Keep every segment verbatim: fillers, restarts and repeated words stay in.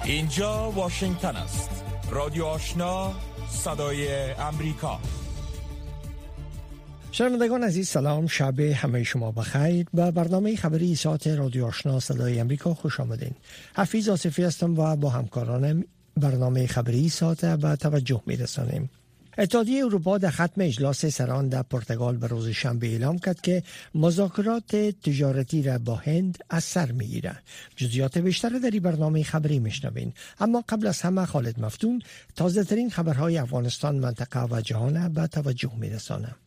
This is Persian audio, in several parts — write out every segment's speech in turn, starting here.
اینجا واشنگتن است. رادیو آشنا، صدای امریکا. شنوندگان عزیز سلام، شب همه شما بخیر. به برنامه خبری ساعت رادیو آشنا صدای امریکا خوش آمدین. حفیظ آصفی هستم و با همکارانم برنامه خبری ساعت به توجه می‌رسانیم. اتحادیه اروپا در ختم اجلاس سران در پرتغال به روز شنبه اعلام کرد که مذاکرات تجارتی را با هند از سر می‌گیرد. جزئیات بیشتر در این برنامه خبری میشنوین. اما قبل از همه خالد مفتون تازه ترین خبرهای افغانستان، منطقه و جهان به توجه می‌رساند.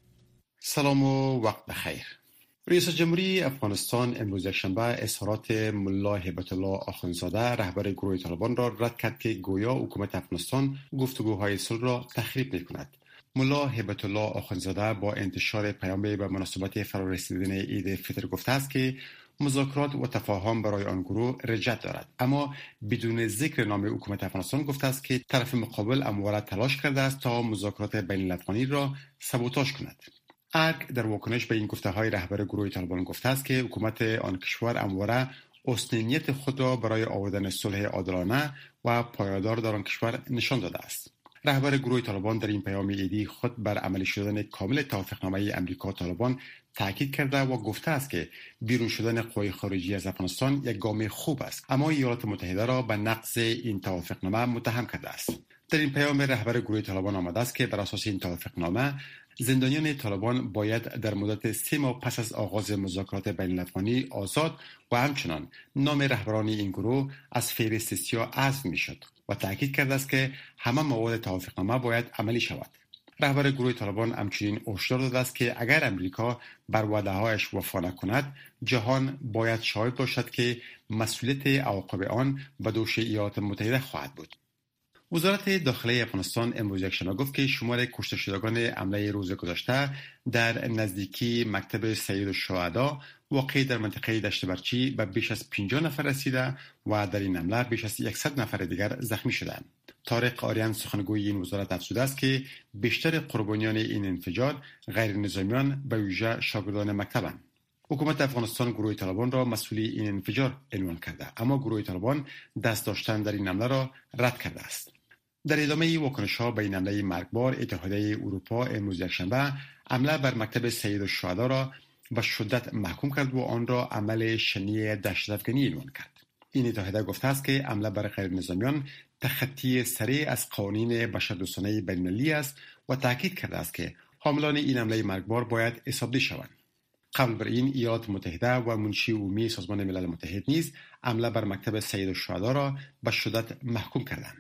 سلام و وقت بخیر. رئیس جمهوری افغانستان امروز یکشنبه اظهارات ملا هیبت الله آخوندزاده رهبر گروه طالبان را رد کرد که گویا حکومت افغانستان گفتگوهای صلح را تخریب می‌کند. ملا هیبت الله آخوندزاده با انتشار پیامی به مناسبت فرارسیدن عید فطر گفته است که مذاکرات و تفاهم برای آن گروه رجعت دارد، اما بدون ذکر نام حکومت افغانستان گفته است که طرف مقابل همواره تلاش کرده است تا مذاکرات بین الافغانی را سابوتاژ کند. ارگ در واکنش به این گفته‌های رهبر گروه طالبان گفته است که حکومت آن کشور همواره اصلیت خود را برای آوردن صلح عادلانه و پایدار در آن کشور نشان داده است. رهبر گروه طالبان در این پیام عیدی خود بر عملی شدن کامل توافقنامه امریکا طالبان تاکید کرده و گفته است که بیرون شدن قوای خارجی از افغانستان یک گام خوب است، اما ایالات متحده را به نقض این توافقنامه متهم کرده است. در این پیام رهبر گروه طالبان آمده است که بر اساس این توافقنامه زندانیان طالبان باید در مدت سه ماه پس از آغاز مذاکرات بین الافغانی آزاد و همچنان نام رهبران این گروه از فهرست سیاه حذف میشد و تاکید کرده است که همه مواد توافقنامه باید عملی شود. رهبر گروه طالبان همچنین هشدار داده است که اگر امریکا بر وعده‌هایش وفا نکند، جهان باید شاهد باشد که مسئولیت عواقب آن به دوش ایالات متحده خواهد بود. وزارت داخلی افغانستان امروز یکشنبه گفت که شمار کشته شدگان حمله روز گذشته در نزدیکی مکتب سید الشهدا واقع در منطقه دشت برچی به بیش از پنجاه نفر رسیده و در این حمله بیش از صد نفر دیگر زخمی شدند. طارق آریان سخنگوی این وزارت افزوده است که بیشتر قربانیان این انفجار غیر نظامیان به ویژه شاگردان مکتبند. حکومت افغانستان گروه طالبان را مسئول این انفجار عنوان کرده، اما گروه طالبان دست داشتن در این حمله را رد کرده است. در ادامه واکنش‌ها به این حمله مرگبار، اتحادیه اروپا امروز یکشنبه حمله بر مکتب سید الشهدا را به شدت محکوم کرد و آن را عمل شنیع دهشت‌افکنی عنوان کرد. این اتحادیه گفته است که حمله بر غیر نظامیان تخطی سریع از قوانین بشردوستانه بین‌المللی است و تاکید کرده است که حاملان این حمله مرگبار باید حسابدهی شوند. قبل بر این ایالات متحده و منشی عمومی سازمان ملل متحد نیز حمله بر مکتب سید الشهدا را به شدت محکوم کردند.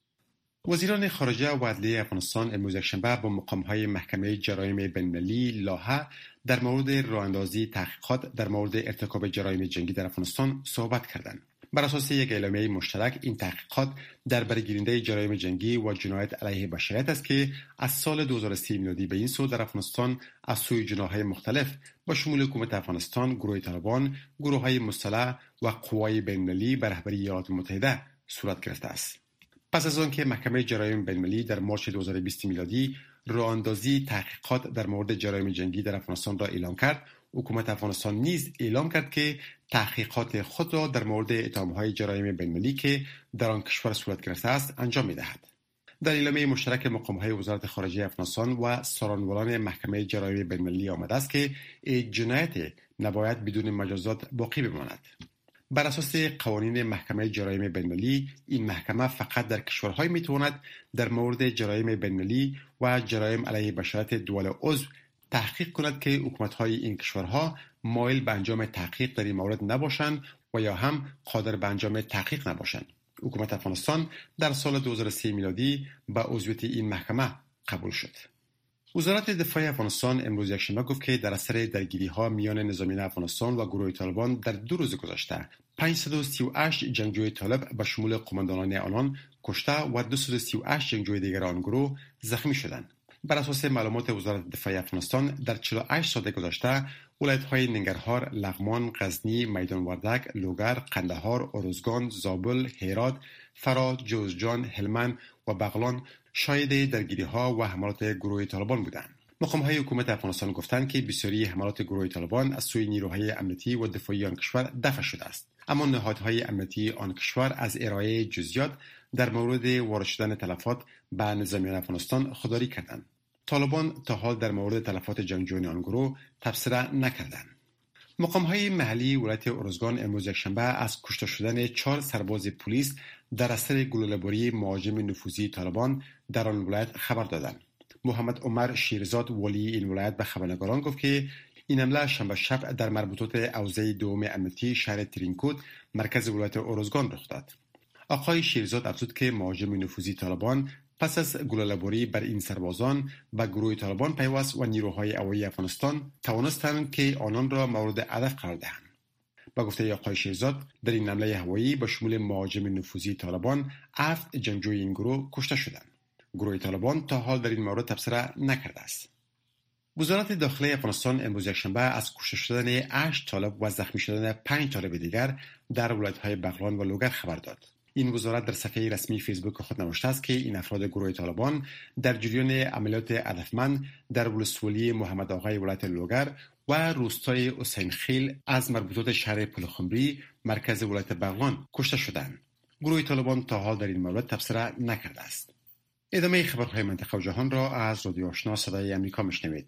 وزیران خارجه و عدلیه افغانستان امروز یکشنبه با مقام‌های محکمه جرایم بین‌المللی لاهه در مورد راه‌اندازی تحقیقات در مورد ارتکاب جرایم جنگی در افغانستان صحبت کردند. بر اساس یک اعلامیه مشترک، این تحقیقات در برگیرنده جرایم جنگی و جنایت علیه بشریت است که از سال دو هزار و سه میلادی به این سو در افغانستان از سوی جناح‌های مختلف با شمول حکومت افغانستان، گروه طالبان، گروه‌های مسلح و قوای بین‌المللی به رهبری ایالات متحده صورت گرفته است. پس از آن که محکمه جرایم بین‌المللی در مارچ دو هزار و بیست میلادی راه‌اندازی تحقیقات در مورد جرایم جنگی در افغانستان را اعلام کرد، حکومت افغانستان نیز اعلام کرد که تحقیقات خود را در مورد اتهام‌های جرایم بین‌المللی که در آن کشور صورت گرفته است انجام می‌دهد. در اعلامیه مشترک مقام‌های وزارت خارجه افغانستان و سارنوالان محکمه جرایم بین‌المللی آمده است که این جنایت نباید بدون مجازات باقی بماند. بر اساس قوانین محکمه جرایم بین‌المللی، این محکمه فقط در کشورهای میتواند در مورد جرایم بین‌المللی و جرایم علیه بشریت دول عضو تحقیق کند که حکومت‌های این کشورها مایل به انجام تحقیق در این مورد نباشند و یا هم قادر به انجام تحقیق نباشند. حکومت افغانستان در سال دو هزار و سه میلادی به عضویت این محکمه قبول شد. وزارت دفاع افغانستان امروز یکشنبه گفت که در اثر درگیری‌ها میان نظامیان افغانستان و گروه طالبان در دو روز گذشته پانصد و سی و هشت جنگجوی طالب به شمول قماندانان آنان کشته و دویست و سی و هشت جنگجوی دیگر آن گروه زخمی شدند. بر اساس معلومات وزارت دفاع افغانستان در چهل و هشت ساعت گذشته ولایت‌های ننگرهار، لغمان، غزنی، میدان وردک، لوگر، قندهار، ارزگان، زابل، هرات، فرا، جوزجان، هلمند و بغلان شاهد درگیری‌ها و حملات گروه طالبان بودند. مقام‌های حکومت افغانستان گفتند که بسیاری حملات گروه طالبان از سوی نیروهای امنیتی و دفاعی آن کشور دفع شده است، اما نهادهای امنیتی آن کشور از ارائه جزئیات در مورد وارد شدن تلفات به نظامیان افغانستان خودداری کردند. طالبان تا حال در مورد تلفات جنگجویان آن گروه تبصره نکردند. مقام‌های محلی ولایت ارزگان امروز یکشنبه از کشته شدن چهار سرباز پلیس در اثر گلوله‌باری مهاجم نفوذی طالبان در آن ولایت خبر دادند. محمد عمر شیرزاد ولی این ولایت به خبرنگاران گفت که این حمله شنبه شب در مربوطات حوزه دوم امنیتی شهر ترینکوت مرکز ولایت ارزگان رخ داد. آقای شیرزاد افزود که مهاجم نفوذی طالبان پس از گلوله‌باری بر این سربازان و گروه طالبان پیوست و نیروهای هوایی افغانستان توانستند که آنان را مورد هدف قرار دهند. با گفته آقای شیرزاد در این حمله هوایی به شمول مهاجم نفوذی طالبان هفت جنگجوی این گروه کشته شدند. گروه طالبان تا حال در این مورد تبصره نکرده است. وزارت داخلی افغانستان امروز یکشنبه از کشته شدن هشت طالب و زخمی شدن پنج طالب دیگر در ولایت‌های بغلان و لوگر خبر داد. این وزارت در صفحه رسمی فیسبوک خود نوشته است که این افراد گروه طالبان در جریان عملیات هدفمند در ولسوالی محمد آقای ولایت لوگر و روستای حسین خیل از مربوطات شهر پلخمری مرکز ولایت بغلان کشته شدند. گروه طالبان تا حال در این مورد تبصره نکرده است. ادامه خبرهای منطقه و جهان را از رادیو آشنا صدای امریکا میشنوید.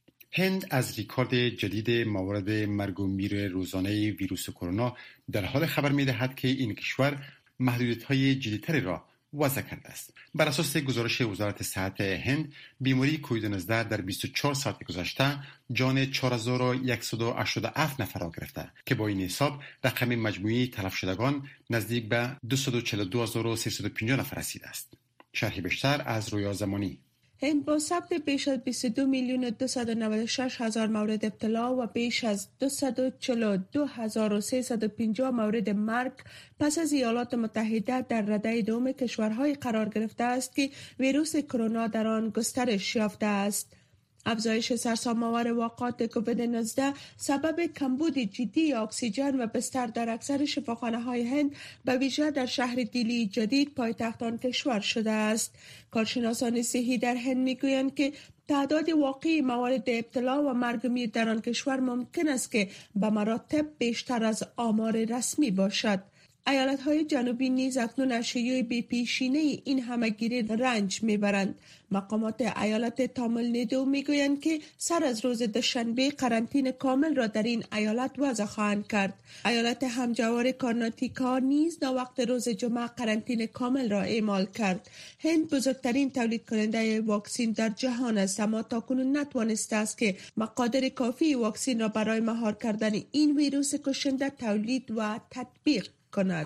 هند از ریکورد جدید موارد مرگ و میر روزانه ویروس کرونا در حال خبر می‌دهد که این کشور محدودیت‌های جدی‌تری را وضع کرده است. بر اساس گزارش وزارت صحت هند، بیماری کووید نوزده در بیست و چهار ساعت گذشته جان چهار هزار و صد و هشتاد و هفت نفر را گرفته که با این حساب رقم مجموعی تلف شدگان نزدیک به دویست و چهل و دو هزار و سیصد و پنجاه نفر رسیده است. شرح بیشتر از رویا زمانی. هند با ثبت بیش از بیست و دو میلیون و دویست و نود و شش هزار مورد ابتلا و بیش از دویست و چهل و دو هزار و سیصد و پنجاه مورد مرگ پس از ایالات متحده در رده دوم کشورهای قرار گرفته است که ویروس کرونا در آن گسترش یافته است. افزایش سرسام‌آور واقعات کووید نوزده سبب کمبود جدی اکسیژن و بستر در اکثر شفاخانه‌های هند به ویژه در شهر دیلی جدید پایتخت آن کشور شده است. کارشناسان صحی در هند میگویند که تعداد واقعی موارد ابتلا و مرگ میر در آن کشور ممکن است که به مراتب بیشتر از آمار رسمی باشد. ایالت‌های جنوبی نیز اکنون از شیوع بی‌پیشینه این همه‌گیری رنج می‌برند. مقامات ایالت تامل نیدو میگویند که سر از روز دوشنبه قرنطینه کامل را در این ایالت وضع خواهند کرد. ایالت همجوار کرناتیکا نیز ناوقت روز جمعه قرنطینه کامل را اعمال کرد. هند بزرگترین تولید کننده واکسن در جهان است، اما تاکنون نتوانسته است که مقادیر کافی واکسن را برای مهار کردن این ویروس کشنده تولید و تطبیق کند.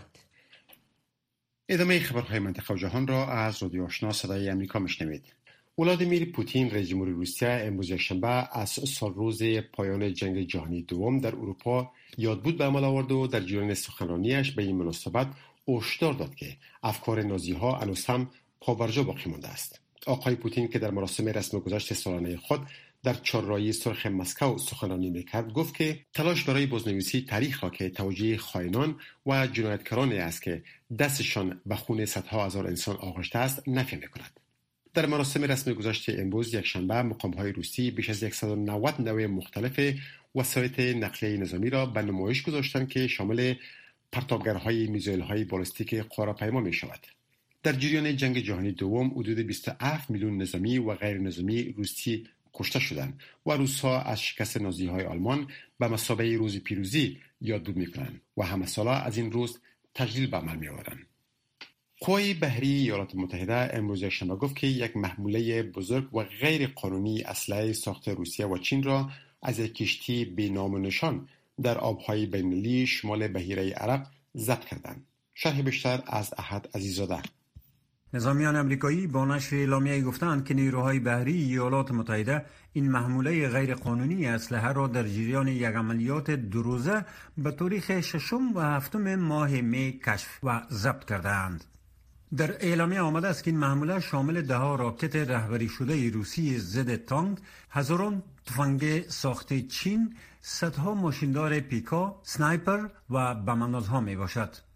ادامه خبرهای منطقه و جهان را از رادیو آشنا صدای امریکا میشنوید. ولادیمیر پوتین رئیس جمهور روسیه امروز یکشنبه از سال روز پایان جنگ جهانی دوم در اروپا یادبود به عمل آورد و در جریان سخنرانیش به این مناسبت هشدار داد که افکار نازی‌ها هنوز هم پابرجا باقی مانده است. آقای پوتین که در مراسم رسم گذشت سالانه خود در چهارراهی سرخ مسکو سخنرانی میکرد گفت که تلاش برای بازنویسی تاریخ را که توجیه خائنان و جنایتکارانی است که دستشان به خون صدها هزار انسان آغشته است نفی میکند. در مراسم رسم گذشت امروز یکشنبه مقام‌های روسی بیش از صد و نود نوع مختلف وسایط نقلیه نظامی را به نمایش گذاشتند که شامل پرتابگرهای میزایل‌های بالستیک قاره‌پیما میشود. در جریان جنگ جهانی دوم حدود بیست و هفت میلیون نظامی و غیر نظامی روسی کشته شدند و روس‌ها از شکست نازی‌های آلمان به مثابه روز پیروزی یادبود می‌کنند و همه ساله از این روز تجلیل به عمل می‌آورند. قوای بحری ایالات متحده امروز یکشنبه گفت که یک محموله بزرگ و غیر قانونی اسلحه ساخت روسیه و چین را از یک کشتی بی نام و نشان در آب‌های بین‌المللی شمال بحیره عرب ضبط کردند. شرح بیشتر از احد عزیزاده. نظامیان امریکایی با نشر اعلامیه‌ای گفتند که نیروهای بحری ایالات متحده این محموله غیر قانونی اسلحه را در جریان یک عملیات دو روزه به تاریخ ششم و هفتم ماه می کشف و ضبط کردند. در اعلامیه آمده است که این محموله شامل ده ها راکت رهبری شده روسی ضد تانک، هزاران تفنگ ساخت چین، صدها ماشیندار پیکا، سنایپر و بم‌اندازها می باشد.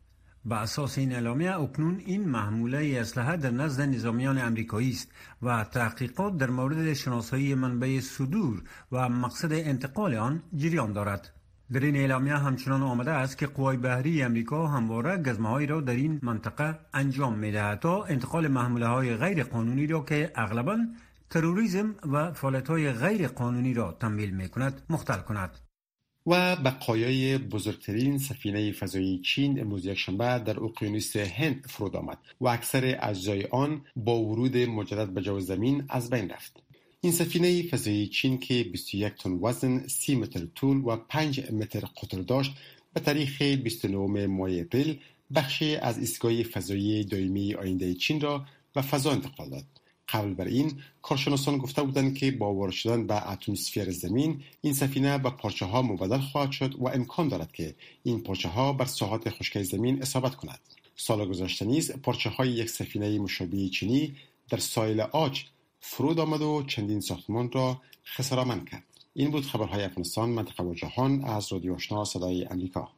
بر اساس این اعلامیه اکنون این محموله اسلحه در نزد نظامیان امریکایی است و تحقیقات در مورد شناسایی منبع صدور و مقصد انتقال آن جریان دارد. در این اعلامیه همچنان آمده است که قوای بحری امریکا همواره گزمه‌هایی را در این منطقه انجام می‌دهد تا انتقال محموله‌های غیر قانونی را که اغلباً تروریسم و فعالیت‌های غیر قانونی را تمویل می‌کند مختل کند. و بقایای بزرگترین سفینه فضایی چین امروز یکشنبه در اقیانوس هند فرود آمد و اکثر اجزای آن با ورود مجدد به جو زمین از بین رفت. این سفینه فضایی چین که بیست و یک تن وزن، سی متر طول و پنج متر قطر داشت، به تاریخ بیست و نه ماه اپریل بخشی از ایستگاه فضایی دائمی آینده چین را به فضا انتقال داد. قبل بر این کارشناسان گفته بودند که با وارد شدن به اتمسفر زمین این سفینه به پارچه ها مبدل خواهد شد و امکان دارد که این پارچه ها بر ساحات خشکی زمین اصابت کند. سال گذشته نیز پارچه های یک سفینه مشابه چینی در ساحل آج فرود آمد و چندین ساختمان را خساره‌مند کرد. این بود خبرهای افغانستان، منطقه و جهان از رادیو آشنا صدای امریکا.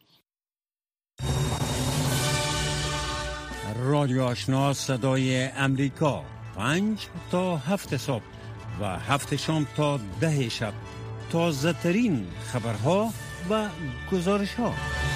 رادیو آشنا صدای امریکا، پنج تا هفت صبح و هفت شام تا ده شب، تازه ترین خبرها و گزارش ها.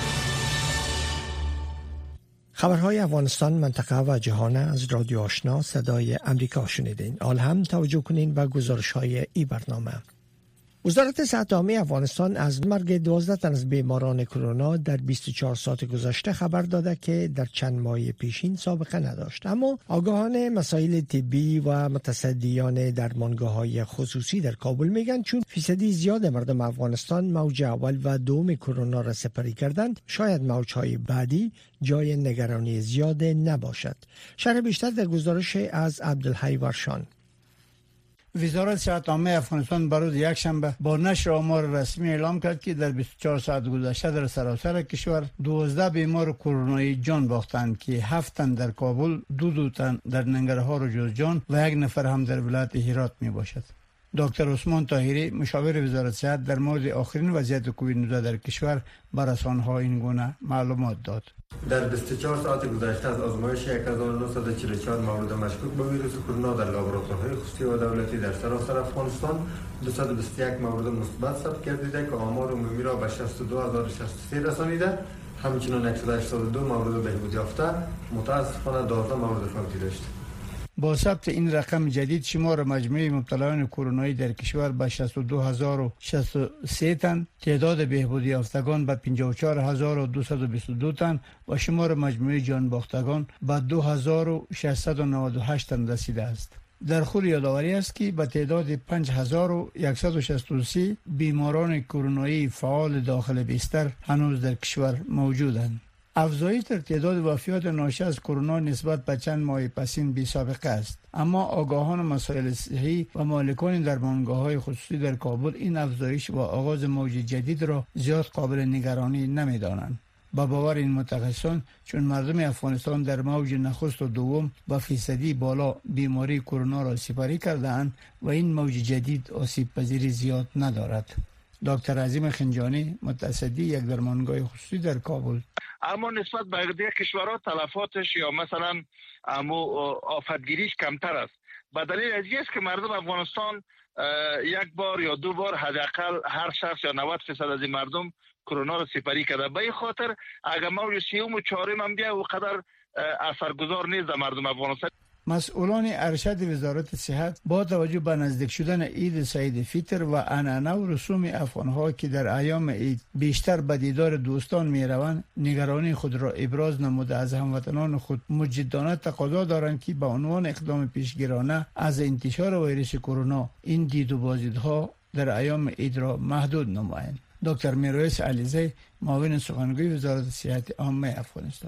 خبرهای افغانستان، منطقه و جهان از رادیو آشنا صدای امریکا شنیدین. آل هم توجه کنین به گزارش های ای برنامه. وزارت صحت عامه افغانستان از مرگ دوازده تن از بیماران کرونا در بیست و چهار ساعت گذشته خبر داده که در چند ماه پیشین سابقه نداشت. اما آگاهان مسائل طبی و متصدیان درمانگاه‌های خصوصی در کابل میگن چون فیصدی زیاد مردم افغانستان موج اول و دوم کرونا را سپری کردند، شاید موج‌های بعدی جای نگرانی زیاد نباشد. شرح بیشتر در گزارش از عبدالحی ورشان. وزارت صحت عامه افغانستان بروز یکشنبه با نشر آمار رسمی اعلام کرد که در بیست و چهار ساعت گذشته در سراسر کشور دوازده بیمار کرونایی جان باختند که هفت تن در کابل، دو دو تن در ننگرهار و جوزجان و یک نفر هم در ولایت هرات می باشد. دکتر عثمان طاهری مشاور وزارت صحت در مورد آخرین وضعیت کووید نوزده در کشور بر رسانه‌ها این گونه معلومات داد. در بیست و چهار ساعت گذشته از آزمایش یک هزار و نهصد و چهل و چهار مورد مشکوک به ویروس کرونا در لابراتوارهای خصوصی و دولتی در سراسر افغانستان دویست و بیست و یک مورد مثبت ثبت گردیده که آمار عمومی را به شصت و دو هزار و شصت و سه رسانیده. همچنین صد و هشتاد و دو مورد بهبود یافته، متاسفانه دوازده مورد فوتی داشت. با ثبت این رقم جدید شمار مجموعی مبتلایان کرونایی در کشور به شصت و دو هزار و شصت و سه تن، تعداد بهبود یافتگان به پنجاه و چهار هزار و دویست و بیست و دو تن و شمار مجموعی جان باختگان به دو هزار و ششصد و نود و هشت تن رسیده است. در خور یادآوری است که به تعداد پنج هزار و صد و شصت و سه بیماران کرونایی فعال داخل بستر هنوز در کشور موجودند. افزایش در تعداد وفیات ناشی از کرونا نسبت به چند ماه پسین بی سابقه است، اما آگاهان مسائل صحی و مالکان درمانگاه‌های خصوصی در کابل این افزایش و آغاز موج جدید را زیاد قابل نگرانی نمی‌دانند. با باور این متخصصان چون مردم افغانستان در موج نخست و دوم با فیصدی بالا بیماری کرونا را سپری کرده‌اند و این موج جدید آسیب پذیری زیاد ندارد. دکتر عظیم خنجانی متصدی یک درمانگاه خصوصی در کابل: اما نسبت به بقیه کشورها تلفاتش یا مثلا امو آفتگیریش کمتر است. به دلیل از این است که مردم افغانستان یک بار یا دو بار حداقل هر شخص یا نود درصد از این مردم کرونا را سپری کرده. به این خاطر اگر موج سیوم و چهارم هم بیا و قدر اثرگذار نیست در مردم افغانستان. مسئولان ارشد وزارت صحت با توجه به نزدیک شدن عید سعید فطر و عنعنه و رسوم افغان‌ها که در ایام عید بیشتر به دیدار دوستان می‌روند، نگرانی خود را ابراز نموده از هموطنان خود مجدانه تقاضا دارند که به عنوان اقدام پیشگیرانه از انتشار ویروس کرونا این دید و بازدیدها در ایام عید را محدود نمایند. دکتر میرویس علیزی معاون سخنگوی وزارت صحت عامه افغانستان: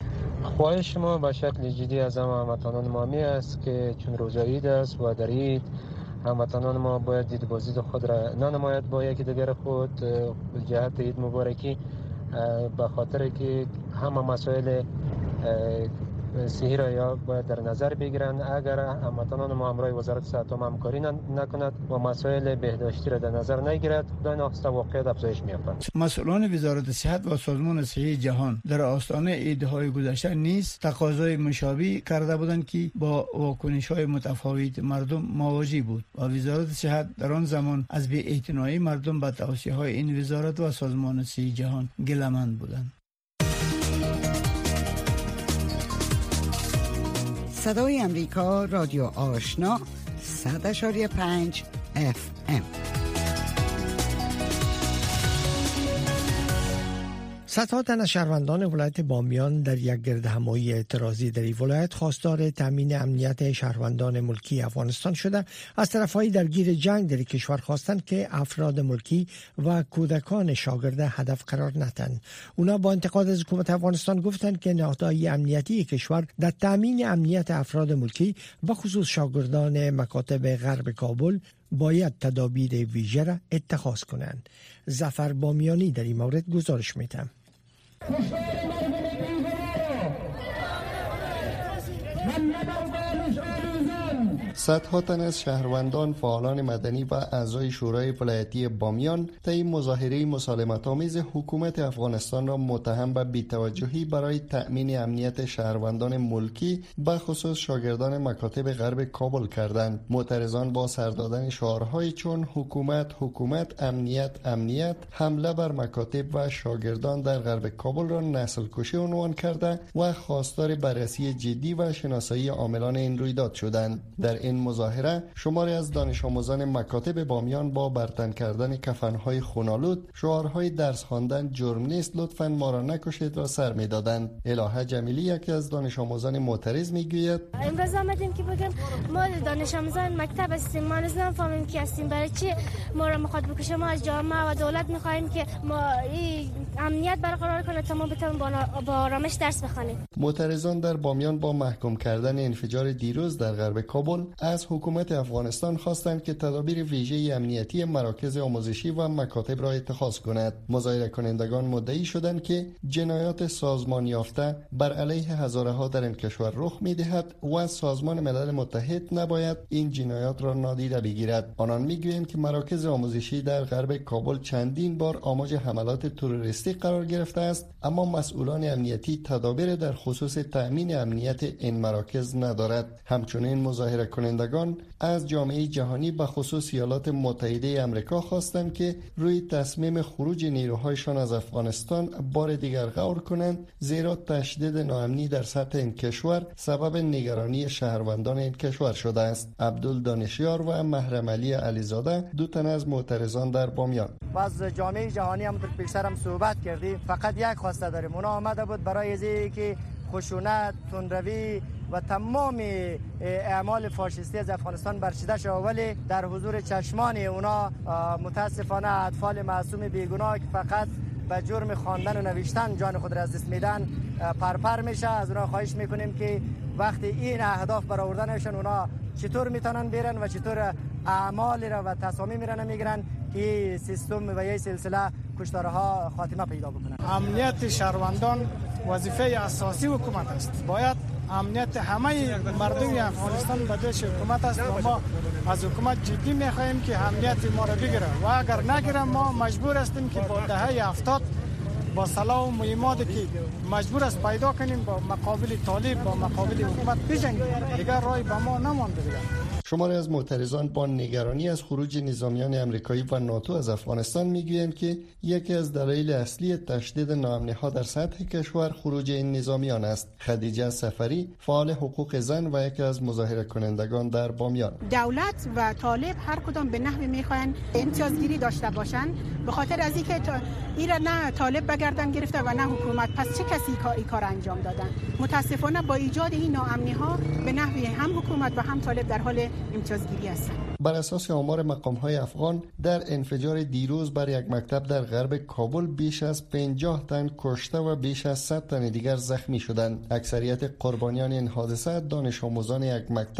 خواهش ما به شکل جدی از هموطنان ما می است که چون روز عید است و در عید هموطنان ما باید دید بازدید خود را ننماید با یکی دیگر خود جهت عید مبارکی، به خاطر که همه مسائل صحی را یا باید در نظر بگیرند. اگر هموطنان ما همراه وزارت صحت هم همکاری نکند و مسائل بهداشتی را در نظر نگیرد، خدای ناخواسته واقعیت افزایش می‌یابد. مسئولان وزارت صحت و سازمان صحی جهان در آستانه عیدهای گذشته نیز تقاضای مشابه کرده بودند که با واکنش‌های متفاوت مردم مواجه بود و وزارت صحت در آن زمان از بی‌اعتنایی مردم به توصیه‌های این وزارت و سازمان صحی جهان گله‌مند بودند. صدای امریکا، رادیو آشنا، صد و پنج اف ام. صدها تن از شهروندان ولایت بامیان در یک گردهمایی اعتراضی در این ولایت خواستار تامین امنیت شهروندان ملکی افغانستان شده. از طرفهای درگیر جنگ در کشور خواستند که افراد ملکی و کودکان شاگرده هدف قرار نتن. اونا با انتقاد از حکومت افغانستان گفتند که نهادهای امنیتی کشور در تامین امنیت افراد ملکی و خصوص شاگردان مکاتب غرب کابل باید تدابیر ویژه را اتخاذ کنند. ظفر بامیانی در این مورد گزارش می‌دهد. صدها تن از شهروندان، فعالان مدنی و اعضای شورای ولایتی بامیان طی مظاهره مسالمت‌آمیز حکومت افغانستان را متهم به بی‌توجهی برای تأمین امنیت شهروندان ملکی به خصوص شاگردان مکاتب غرب کابل کردند. معترضان با سر دادن شعارهای چون حکومت حکومت، امنیت امنیت، حمله بر مکاتب و شاگردان در غرب کابل را نسل کشی عنوان کرده و خواستار بررسی جدی و شناسایی عاملان این رویداد شدند. در این مظاهره شماری از دانش آموزان مکاتب بامیان با برتن کردن کفنهای خونالود، شعارهای درس خواندن جرم نیست لطفاً ما را نکشید را سر می‌دادند. الهه جمیلی یکی از دانش آموزان معترض میگوید امروز آمدیم که بگم ما دانش آموزان مکتب هستیم، ما نمی‌فهمیم کی هستیم، برای چی ما را می‌خواد بکشه. ما از جامعه و دولت می‌خوایم که ما امنیت برقرار کنه تا ما بتونیم با آرامش درس بخوانیم. معترضان در بامیان با محکوم کردن انفجار دیروز در غرب کابل از حکومت افغانستان خواستند که تدابیر ویژه امنیتی مراکز آموزشی و مکاتب را اتخاذ کند. مظاهره کنندگان مدعی شدند که جنایات سازمان یافته بر علیه هزاره ها در این کشور رخ می‌دهد و سازمان ملل متحد نباید این جنایات را نادیده بگیرد. آنان می‌گویند که مراکز آموزشی در غرب کابل چندین بار آماج حملات تروریستی قرار گرفته است، اما مسئولان امنیتی تدابیر در خصوص تأمین امنیت این مراکز ندارد. همچنین مظاهره کنندگان از جامعه جهانی به خصوص ایالات متحده آمریکا خواستند که روی تصمیم خروج نیروهایشان از افغانستان بار دیگر غور کنند، زیرا تشدید ناامنی در سطح این کشور سبب نگرانی شهروندان این کشور شده است. عبدال دانشیار و محرم علی علیزاده دو تن از معترضان در بامیان. باز جامعه جهانی هم در پیشتر هم صحبت کردیم، فقط یک خواسته داریم، اونا آمده بود برای ازی که خشونت، تندروی و تمام اعمال فاشیستی از افغانستان برچیده شد، ولی در حضور چشمان اونا متاسفانه اطفال معصوم بیگناه که فقط به جرم خواندن و نوشتن جان خود را از دست میدن پرپر میشه. از اونا خواهش میکنیم که وقتی این اهداف برآورده نشن اونا چطور میتونن برن و چطور اعمال را و تصامیم را نمیگیرن که سیستم و یه سلسله کشتارها خاتمه پیدا بکنن. امنیت شهروندان وظیفه اساسی حکومت است. باید امنیت همه مردم افغانستان به دست حکومت است و ما از حکومت جدی میخواهیم که امنیت ما را بگیره و اگر نگیره ما مجبور هستیم که با دهه هفتاد با سلاح و مهماتی که مجبور است پیدا کنیم با مقابل طالب با مقابل حکومت بجنگیم. دیگر راهی به ما نمانده دیگر. شماری از معترضان با نگرانی از خروج نظامیان امریکایی و ناتو از افغانستان میگویند که یکی از دلایل اصلی تشدید ناامنی‌ها در سطح کشور خروج این نظامیان است. خدیجه سفری، فعال حقوق زن و یکی از مظاهره کنندگان در بامیان. دولت و طالب هر کدام به نحوی میخواهند امتیازگیری داشته باشند، به خاطر از اینکه این را نه طالب بگردن گرفته و نه حکومت، پس چه کسی این کار انجام دادن؟ متاسفانه با ایجاد این ناامنی‌ها به نحوی هم حکومت و هم طالب در حال امتیازگیری هستند. بر اساس آمار مقام‌های افغان در انفجار دیروز بر یک مکتب در غرب کابل بیش از پنجاه تن کشته و بیش از صد تن دیگر زخمی شدند. اکثریت قربانیان این حادثه دانش آموزان یک مکتب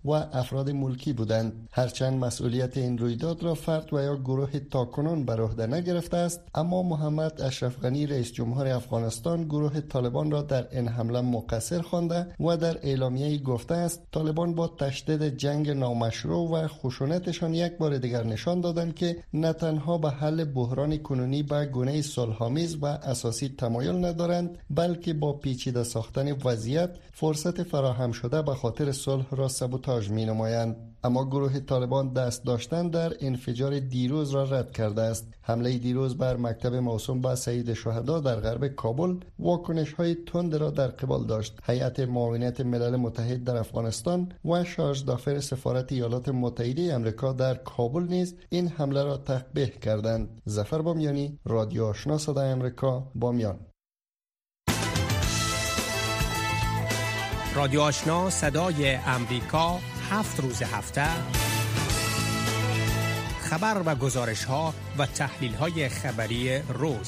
و افراد ملکی بودند. هرچند مسئولیت این رویداد را فرد و یا گروه تاکنون بر عهده نگرفته است، اما محمد اشرف غنی رئیس جمهور افغانستان گروه طالبان را در این حمله مقصر خوانده و در اعلامیه گفته است طالبان با تشدید جنگ نامشروع و خشونتشان یک بار دیگر نشان دادند که نه تنها به حل بحران کنونی به گونه صلح‌آمیز و اساسی تمایل ندارند، بلکه با پیچیده ساختن وضعیت فرصت فراهم شده به خاطر صلح را سبوتاژ می‌نمایند. اما گروه طالبان دست داشتن در انفجار دیروز را رد کرده است. حمله دیروز بر مکتب موسوم به سید شهدا در غرب کابل واکنش‌های تند را در قبال داشت. هیئت معاونت ملل متحد در افغانستان و شارژ دافر سفارت ایالات متحده آمریکا در کابل نیز این حمله را تقبیح کردند. ظفر بامیانی، رادیو آشنا صدای آمریکا، بامیان. رادیو آشنا صدای آمریکا، هفت روز هفته خبر و گزارش ها و تحلیل های خبری روز.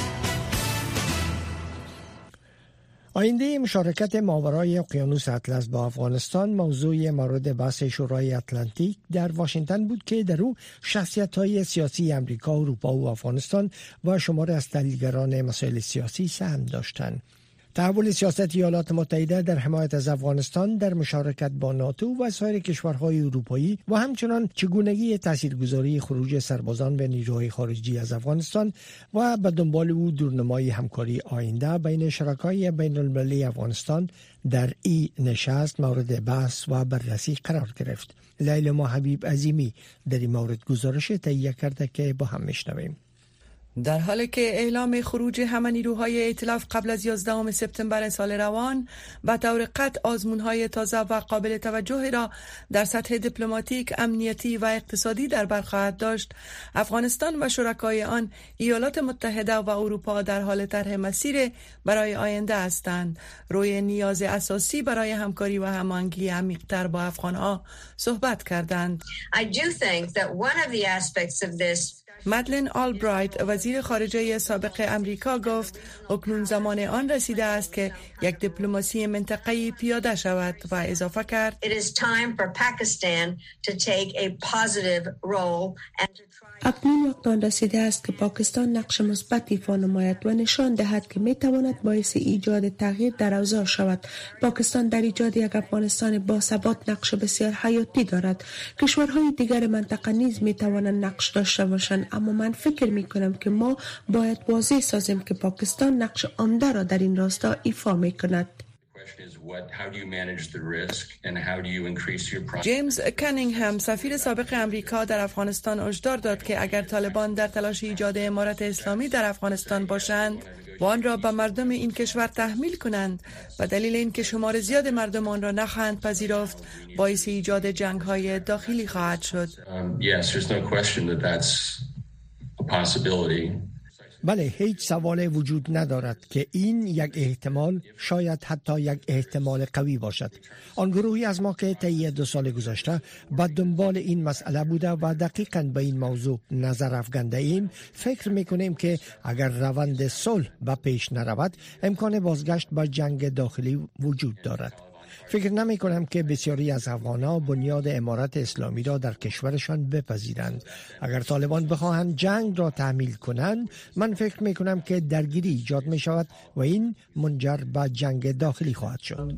آینده مشارکت ماورای اقیانوس اطلس با افغانستان موضوع مورد بحث شورای اتلانتیک در واشنگتن بود که در او شخصیت‌های سیاسی امریکا، اروپا و افغانستان و شماری از تحلیلگران مسائل سیاسی سهم داشتند. تحول سیاست ایالات متحده در حمایت از افغانستان در مشارکت با ناتو و سایر کشورهای اروپایی و همچنان چگونگی تاثیرگذاری خروج سربازان و نیروهای خارجی از افغانستان و به دنبال او دورنمای همکاری آینده بین شرکای بین المللی افغانستان در این نشست مورد بحث و بررسی قرار گرفت. لیلا حبیب عظیمی در این مورد گزارش تهیه کرده که با هم میشنویم. در حالی که اعلام خروج همه نیروهای ائتلاف قبل از یازدهم سپتامبر سال روان به طور قطع آزمون‌های تازه و قابل توجه را در سطح دیپلماتیک، امنیتی و اقتصادی در بر خواهد داشت، افغانستان و شرکای آن ایالات متحده و اروپا در حال طرح مسیر برای آینده هستند. روی نیاز اساسی برای همکاری و هماهنگی عمیق‌تر با افغان‌ها صحبت کردند. I do think that one of the aspects of this مدلین آلبرایت وزیر خارجه سابق امریکا گفت اکنون زمان آن رسیده است که یک دیپلماسی منطقه‌ای پیاده شود و اضافه کرد It is time for Pakistan to take a positive role and اکنون وقت آن رسیده است که پاکستان نقش مثبت ایفا نماید و نشان دهد که می تواند باعث ایجاد تغییر در اوضاع شود. پاکستان در ایجاد یک افغانستان باثبات نقش بسیار حیاتی دارد. کشورهای دیگر منطقه نیز می توانند نقش داشته باشند، اما من فکر می کنم که ما باید واضح سازیم که پاکستان نقش عمده را در این راستا ایفا می کند. جیمز کنینگهم سفیر سابق امریکا در افغانستان هشدار داد که اگر طالبان در تلاش ایجاد امارت اسلامی در افغانستان باشند و آن را به مردم این کشور تحمیل کنند و دلیل این که شمار زیاد مردم آن را نخواهند پذیرفت باعث ایجاد جنگ‌های داخلی خواهد شد. بله، هیچ سوال وجود ندارد که این یک احتمال، شاید حتی یک احتمال قوی باشد. آن گروهی از ما که طی دو سال گذشته به دنبال این مسئله بوده و دقیقاً به این موضوع نظر افکنده ایم، فکر میکنیم که اگر روند صلح به پیش نرود امکان بازگشت به جنگ داخلی وجود دارد. فکر نمی کنم که بسیاری از افغان‌ها بنیاد امارت اسلامی را در کشورشان بپذیرند. اگر طالبان بخواهند جنگ را تحمیل کنند، من فکر می کنم که درگیری ایجاد می شود و این منجر به جنگ داخلی خواهد شد.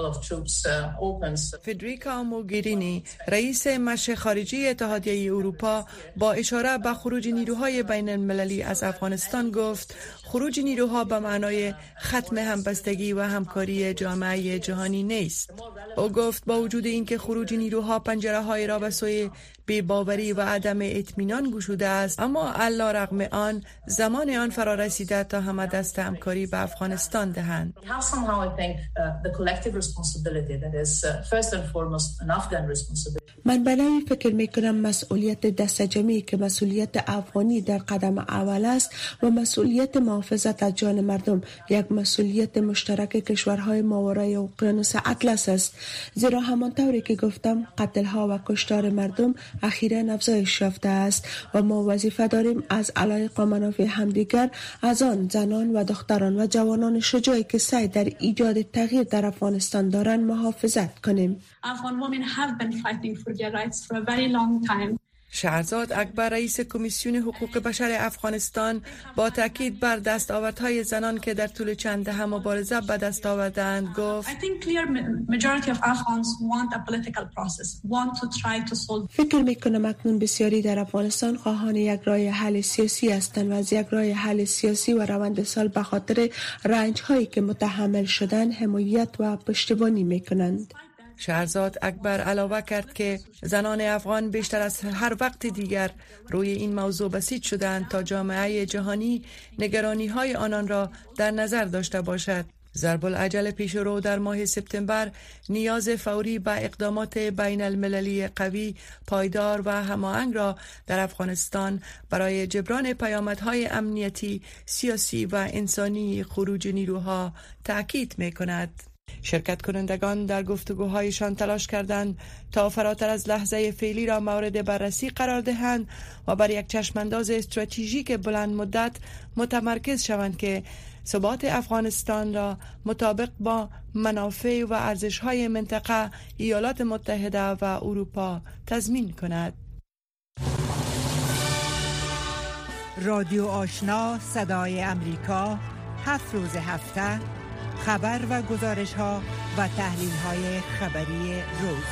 فدریکا موگرینی رئیس مشر خارجی اتحادیه اروپا با اشاره به خروج نیروهای بین المللی از افغانستان گفت خروج نیروها به معنای ختم همبستگی و همکاری جامعه جهانی نیست. او گفت با وجود اینکه خروج نیروها پنجره‌های را به سوی بی‌باوری و عدم اطمینان گشوده است، اما علی رغم آن زمان آن فرا رسیده تا همه دست همکاری به افغانستان دهند. من برای فکر میکنم مسئولیت دست جمعی که مسئولیت افغانی در قدم اول است و مسئولیت محافظت از جان مردم یک مسئولیت مشترک کشورهای ماورای اقیانوس اطلس است، زیرا همانطوری که گفتم قتل‌ها و کشتار مردم اخیراً افزایش یافته است و ما وظیفه داریم از علایق و منافع همدیگر، از آن زنان و دختران و جوانان شجاعی که سعی در ایجاد تغییر در افغانستان دارند محافظت کنیم. شهرزاد اکبر رئیس کمیسیون حقوق بشر افغانستان با تاکید بر دستاوردهای زنان که در طول چند دهه مبارزه به دست آوردند گفت: فکر میکنم اکنون بسیاری در افغانستان خواهان یک راه حل سیاسی هستند و از یک راه حل سیاسی و روند سال به خاطر رنج هایی که متحمل شدن حمایت و پشتیبانی میکنند. شهرزاد اکبر علاوه کرد که زنان افغان بیشتر از هر وقت دیگر روی این موضوع بسیط شدند تا جامعه جهانی نگرانی های آنان را در نظر داشته باشد. ضرب العجل پیشرو در ماه سپتامبر نیاز فوری به اقدامات بین المللی قوی، پایدار و هماهنگ را در افغانستان برای جبران پیامدهای امنیتی، سیاسی و انسانی خروج نیروها تأکید می‌کند. شرکت کنندگان در گفتگوهایشان تلاش کردند تا فراتر از لحظه فعلی را مورد بررسی قرار دهند و بر یک چشمانداز استراتژیک بلند مدت متمرکز شوند که ثبات افغانستان را مطابق با منافع و ارزش‌های منطقه، ایالات متحده و اروپا تضمین کند. رادیو آشنا صدای امریکا، هفت روز هفته، خبر و گزارش ها و تحلیل های خبری روز.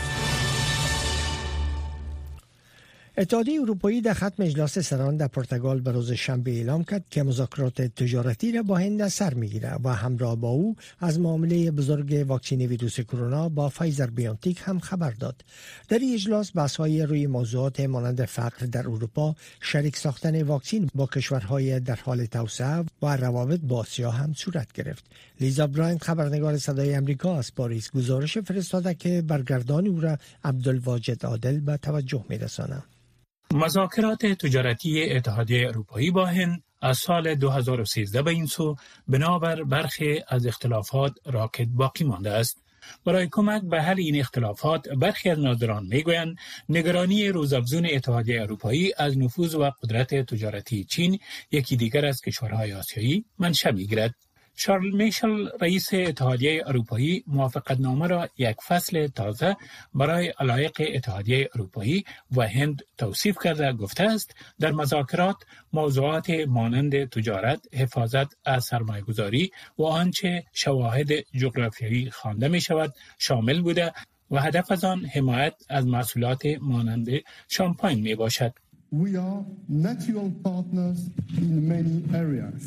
اتحادیه اروپایی در ختم اجلاس سران در پرتغال به روز شنبه اعلام کرد که مذاکرات تجارتی را با هند سر میگیرد و همراه با او از معامله بزرگ واکسن ویروس کرونا با فایزر بیونتیک هم خبر داد. در این اجلاس بحث‌های روی موضوعات مانند فقر در اروپا، شریک ساختن واکسن با کشورهای در حال توسعه و روابط با آسیا هم صورت گرفت. لیزا براین خبرنگار صدای امریکا از پاریس گزارش فرستاده که برگردان او را عبدالواجد عادل به توجه می‌رساند. مذاکرات تجارتی اتحادیه اروپایی با هند از سال دو هزار و سیزده به این سو بنابر برخی از اختلافات راکد باقی مانده است. برای کمک به حل این اختلافات برخی از ناظران میگویند نگرانی روزافزون اتحادیه اروپایی از نفوذ و قدرت تجارتی چین، یکی دیگر از کشورهای آسیایی، منشأ میگیرد. شارل میشل رئیس اتحادیه اروپایی موافقتنامه را یک فصل تازه برای علایق اتحادیه اروپایی و هند توصیف کرده گفته است در مذاکرات موضوعات مانند تجارت، حفاظت از سرمایه‌گذاری و آنچه شواهد جغرافیایی خوانده می شود شامل بوده و هدف از آن حمایت از محصولات مانند شامپاین می باشد. We are natural partners in many areas.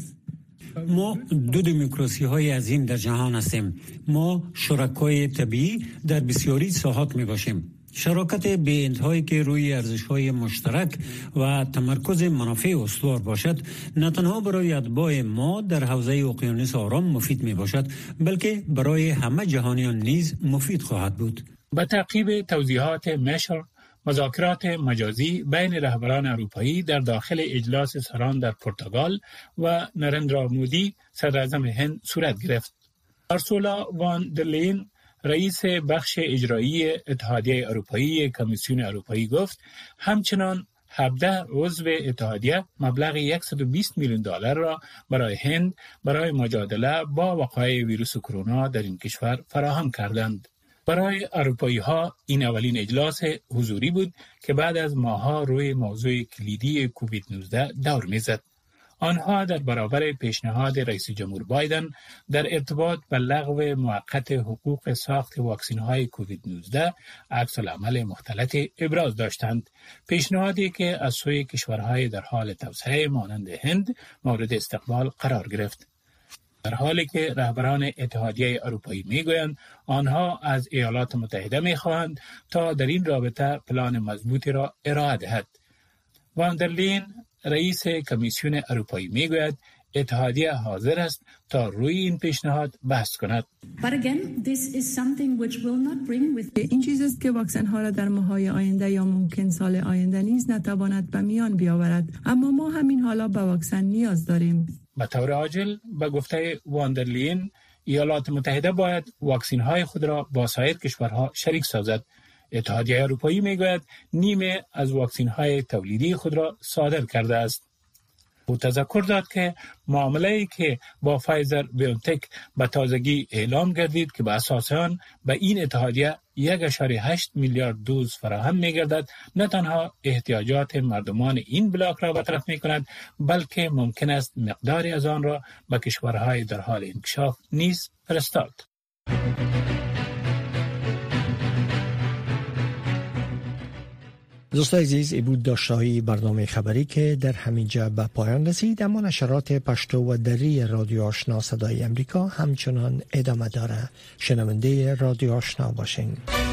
ما دو دموکراسی های عظیم در جهان هستیم. ما شرکای طبیعی در بسیاری ساحات می باشیم. شراکت به انتهایی که روی ارزش‌های مشترک و تمرکز منافع استوار باشد، نه تنها برای اتباع ما در حوزه اقیانوس آرام مفید می باشد، بلکه برای همه جهانیان نیز مفید خواهد بود. با تعقیب توضیحات میشل، مذاکرات مجازی بین رهبران اروپایی در داخل اجلاس سران در پرتغال و نرندرا مودی صدراعظم هند صورت گرفت. ارسولا وان در لین رئیس بخش اجرایی اتحادیه اروپایی کمیسیون اروپایی گفت همچنان هفده عضو اتحادیه مبلغ صد و بیست میلیون دلار را برای هند برای مجادله با وقایع ویروس کرونا در این کشور فراهم کردند. برای اروپایی ها این اولین اجلاس حضوری بود که بعد از ماه‌ها روی موضوع کلیدی کووید نوزده دور می‌زد. آنها در برابر پیشنهاد رئیس جمهور بایدن در ارتباط به لغو موقت حقوق ساخت واکسن‌های کووید نوزده عکس العمل مختلط ابراز داشتند. پیشنهادی که از سوی کشورهای در حال توسعه مانند هند مورد استقبال قرار گرفت. در حالی که رهبران اتحادیه اروپایی میگویند آنها از ایالات متحده میخواهند تا در این رابطه پلان مضبوطی را ارائه دهد. وان در لین رئیس کمیسیون اروپایی میگوید اتحادیه حاضر است تا روی این پیشنهاد بحث کند. این چیز است که واکسن ها را در ماه‌های آینده یا ممکن سال آینده نیز نتواند به میان بیاورد، اما ما همین حالا به واکسن نیاز داریم. به طور عاجل به گفته وان در لین ایالات متحده باید واکسن های خود را با سایر کشورها شریک سازد. اتحادیه اروپایی میگوید نیمه از واکسین های تولیدی خود را صادر کرده است. او تذکر داد که معامله‌ای که با فایزر بیونتک به تازگی اعلام گردید که به اساس آن به این اتحادیه یک ممیز هشت میلیارد دوز فراهم می‌گردد، نه تنها احتیاجات مردمان این بلاک را برطرف می‌کند، بلکه ممکن است مقداری از آن را به کشورهای در حال انکشاف نیز فرستاد. دوستان عزیز، ای بود داشته‌های برنامه خبری که در همینجا به پایان رسید، اما نشرات پشتو و دری رادیو آشنا صدای امریکا همچنان ادامه داره. شنونده رادیو آشنا باشین.